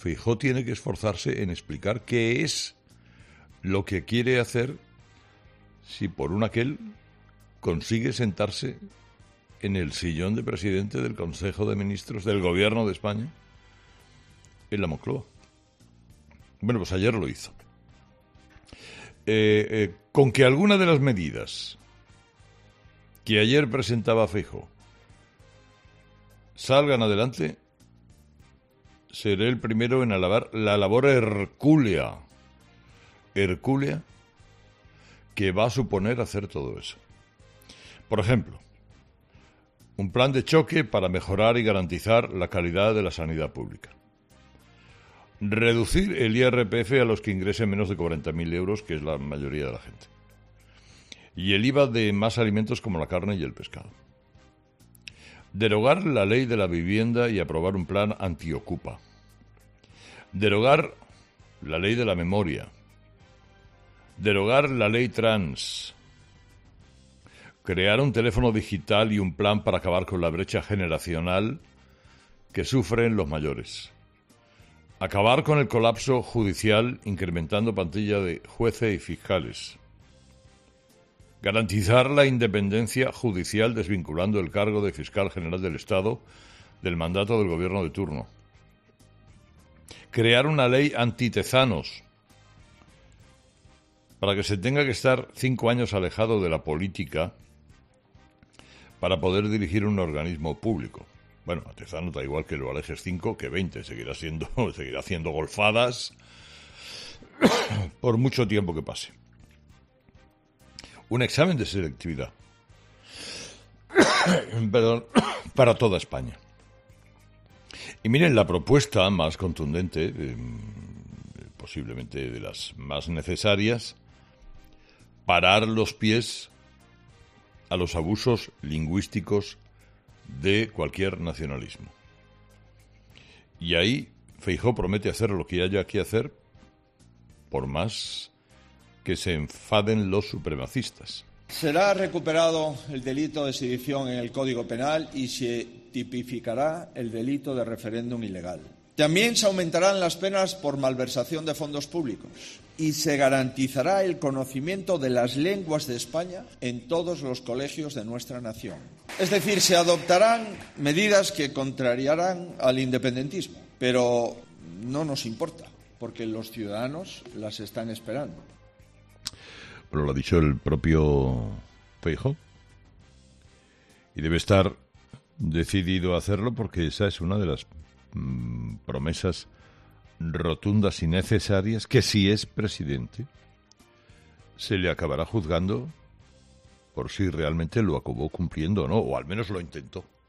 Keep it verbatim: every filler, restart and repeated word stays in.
Feijóo tiene que esforzarse en explicar qué es lo que quiere hacer si por un aquel consigue sentarse en el sillón de presidente del Consejo de Ministros del Gobierno de España en la Moncloa. Bueno, pues ayer lo hizo. Eh, eh, con que alguna de las medidas que ayer presentaba Feijóo salgan adelante, seré el primero en alabar la labor hercúlea, hercúlea, que va a suponer hacer todo eso. Por ejemplo, un plan de choque para mejorar y garantizar la calidad de la sanidad pública. Reducir el I R P F a los que ingresen menos de cuarenta mil euros, que es la mayoría de la gente. Y el I V A de más alimentos como la carne y el pescado. Derogar la ley de la vivienda y aprobar un plan antiocupa. Derogar la ley de la memoria. Derogar la ley trans. Crear un teléfono digital y un plan para acabar con la brecha generacional que sufren los mayores. Acabar con el colapso judicial incrementando plantilla de jueces y fiscales. Garantizar la independencia judicial desvinculando el cargo de fiscal general del Estado del mandato del gobierno de turno. Crear una ley antitezanos para que se tenga que estar cinco años alejado de la política para poder dirigir un organismo público. Bueno, a Tezano da igual que lo alejes cinco que veinte, seguirá siendo, seguirá haciendo golfadas por mucho tiempo que pase. Un examen de selectividad Perdón, para toda España. Y miren, la propuesta más contundente, eh, posiblemente de las más necesarias, parar los pies a los abusos lingüísticos de cualquier nacionalismo. Y ahí Feijóo promete hacer lo que haya que hacer, por más que se enfaden los supremacistas. Será recuperado el delito de sedición en el Código Penal y se tipificará el delito de referéndum ilegal. También se aumentarán las penas por malversación de fondos públicos y se garantizará el conocimiento de las lenguas de España en todos los colegios de nuestra nación. Es decir, se adoptarán medidas que contrariarán al independentismo, pero no nos importa, porque los ciudadanos las están esperando. Pero lo ha dicho el propio Feijóo. Y debe estar decidido a hacerlo porque esa es una de las mmm, promesas rotundas y necesarias que, si es presidente, se le acabará juzgando por si realmente lo acabó cumpliendo o no, o al menos lo intentó.